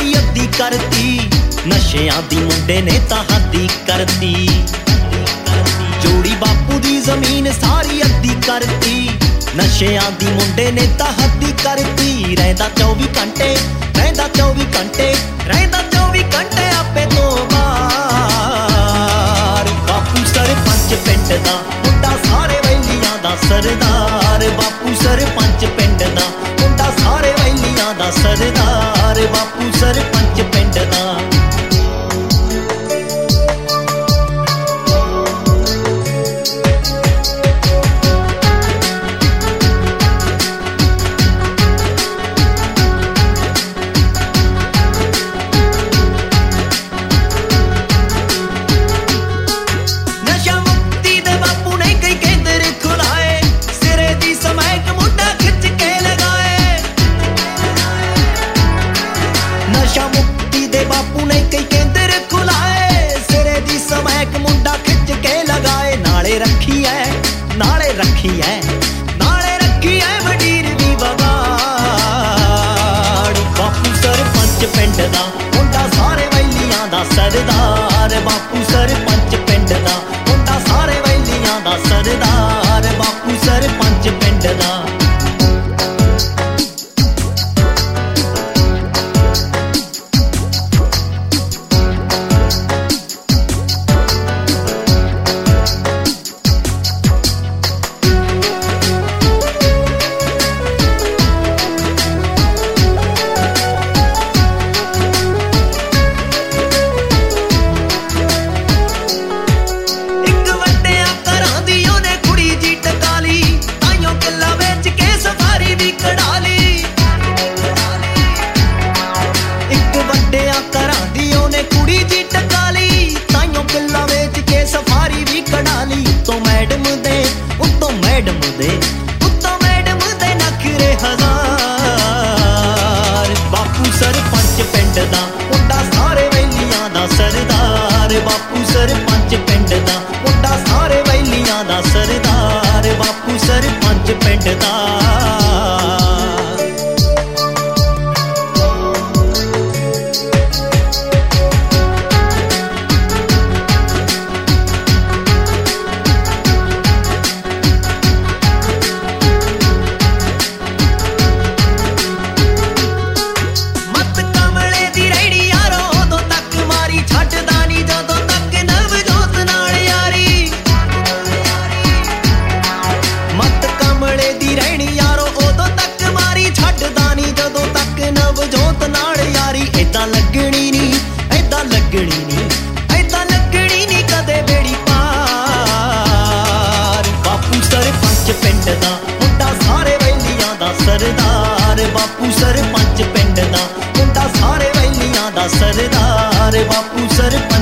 सारी अद्धी करती, नशियां दी मुंडे ने तां हद्दी करती। जोड़ी बापू दी जमीन सारी अद्धी करती, नशियां दी मुंडे ने तां हद्दी करती। रहिंदा 24 घंटे, रहिंदा 24 घंटे, रहिंदा 24 घंटे आपे तो बाहर। बापू सरपंच पिंड दा मुंडा सारे वैलियां दा सरदार। बापू सरपंच पिंड दा मुंडा सारे वैलियां दा सरदार। बापू सरपंच पिंड दा। नशा मुक्ति दे बापू ने कई केंद्र खुलाए, सिरे दी समैक मुंडा खिच के लगाए। नाले रखी है, नाले रखी है, नाले रखी है वडीर दी बगाड़। बापू सरपंच पिंड दा मुंडा सारे वैलियां दा सरदार। बापू सरपंच पिंड दा मुंडा सारे वैलियां दा सरदार। बापू सरपंच पिंड दा। उत्तों मैडम दे नखरे हजार। बापू सरपंच पिंड दा मुंडा सारे वैलियां दा सरदार। बापू सरपंच पिंड दा मुंडा सारे वैलियां दा सरदार। बापू सरपंच पिंड दा। ऐदा लगनी नी, ऐदा लगनी नी, ऐदा लगनी नी कदे बेड़ी पार। बापू सरपंच पिंड दा मुंडा सारे वैलियां दा सरदार। बापू सरपंच पिंड दा मुंडा सारे वैलियां दा सरदार। बापू सरपंच